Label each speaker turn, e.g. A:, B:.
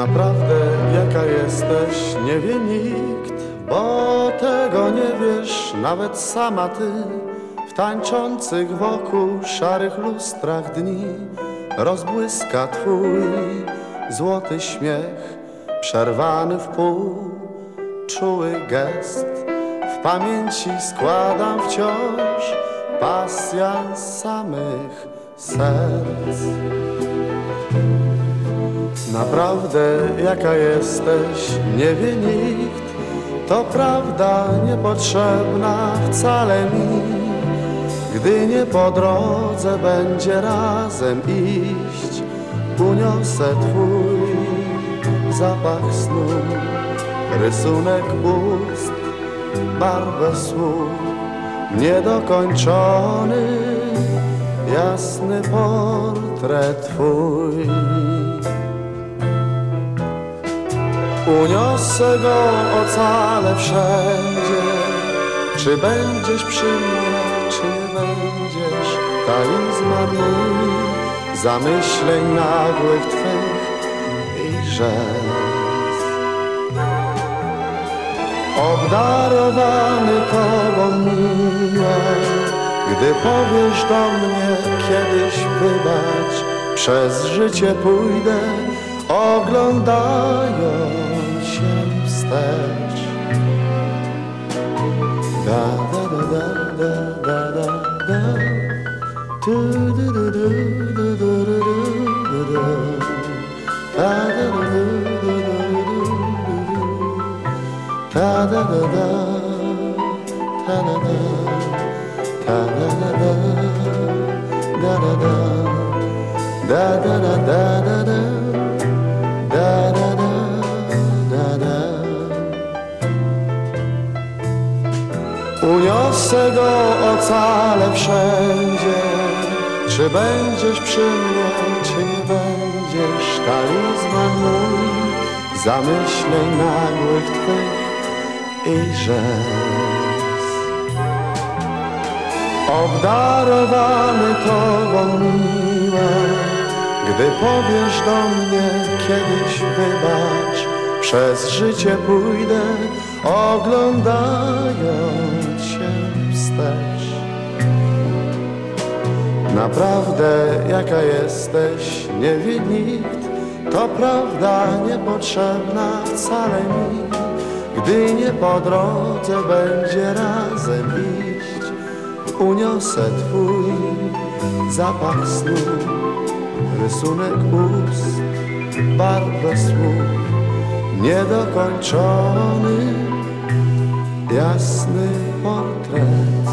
A: Naprawdę jaka jesteś nie wie nikt, bo tego nie wiesz nawet sama ty. W tańczących wokół szarych lustrach dni rozbłyska twój złoty śmiech, przerwany w pół, czuły gest. W pamięci składam wciąż pasjans samych serc. Naprawdę jaka jesteś nie wie nikt, to prawda niepotrzebna wcale mi. Gdy nie po drodze będzie razem iść, uniosę twój zapach snu, rysunek ust, barwę słów, niedokończony, jasny portret twój. Uniosę go ocalę wszędzie. Czy będziesz przy mnie, czy nie będziesz? Talizman mój zamyśleń nagłych twych i żez. Obdarowany tobą miłe, gdy powiesz do mnie kiedyś wybacz, przez życie pójdę, oglądając się wstecz. Da da da da da da da, tu du du du du du du du du, da da du du du du du, da da da da, da da da, da da da, da da da, da da da da da da. Da, da, da, da, da. Uniosę go ocalę wszędzie. Czy będziesz przy mnie, czy nie będziesz? Talizman mój zamyśleń nagłych twych i żez. Obdarowany tobą miłe, gdy powiesz do mnie kiedyś wybacz, przez życie pójdę, oglądając się wstecz. Naprawdę jaka jesteś nie wie nikt, to prawda niepotrzebna wcale mi. Gdy nie po drodze będzie razem iść, uniosę twój zapach snu, rysunek ust, barwę słów, niedokończony, jasny portret